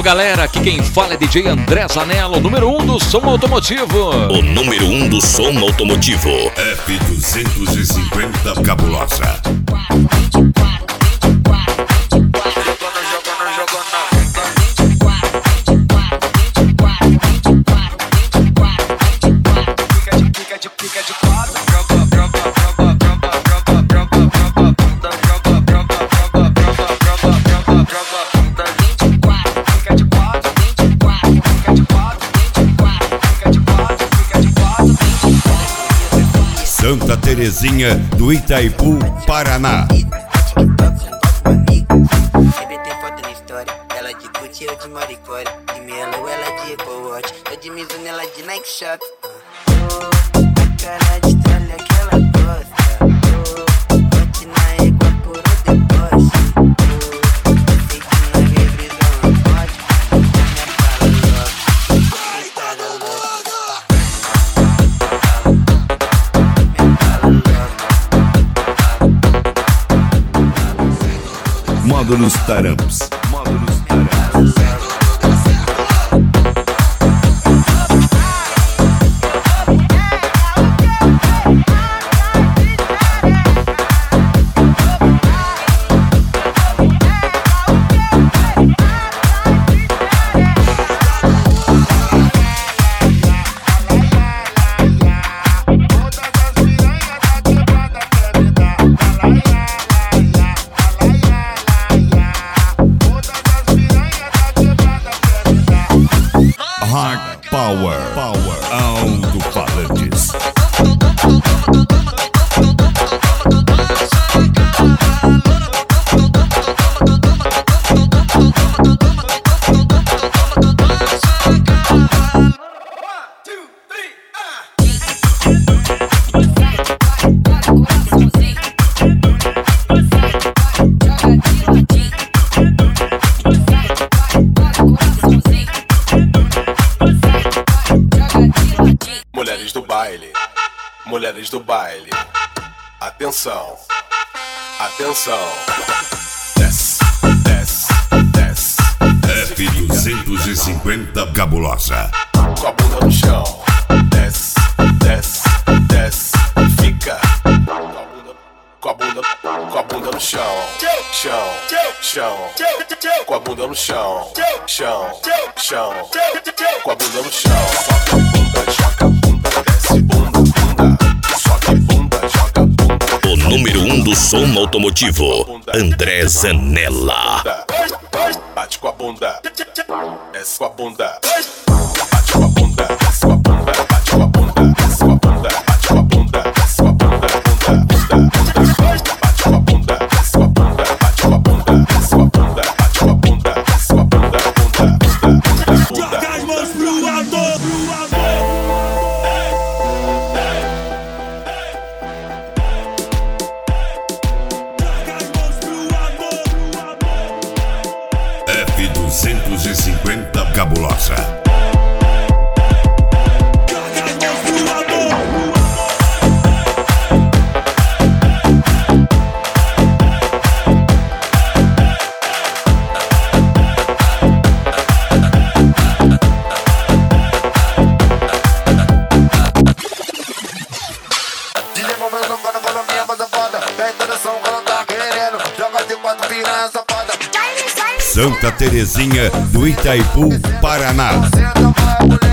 Alô galera, aqui quem fala é DJ André Zanella, o número 1 do som automotivo. O número 1 do som automotivo. F250 Cabulosa. Santa Terezinha do Itaipu, Paraná. Tem foto na história, ela de Gucci, eu de Maricore. De Melo, ela de Apple Watch, eu de Mizuno, ela de Nike Shop. Cara de tralha que ela gosta. Bote na égua por o deboche. Sei que na revisão não pode. Me fala logo, Módulos Taramps. Hard Power. Alto-falantes. Mulheres do baile, atenção, atenção. Desce, desce, desce. F250 Cabulosa. Com a bunda no chão. Desce, desce, desce. Fica com a bunda no chão. Chão, chão. Com a bunda no chão. Chão, chão. Com a bunda no chão. Sobe bunda, joga bunda, desce bunda. O número 1 do som automotivo, André Zanella. Bate com a bunda, desce com a bunda. Bate com a bunda, desce com a bunda. Bate com a bunda, desce com a bunda. Bate com a bunda, desce com a bunda. Bate com a bunda, desce com a bunda. Bate com a bunda, desce com a bunda. Bate com a bunda, desce com a bunda. Joga as mãos pro alto. F250 Cabulosa. DJ momento quando a minha coisa foda. Tem introdução quando tá querendo. Joga de quatro piranha safada. Santa Terezinha do Itaipu, Paraná. Senta, vai, mulher.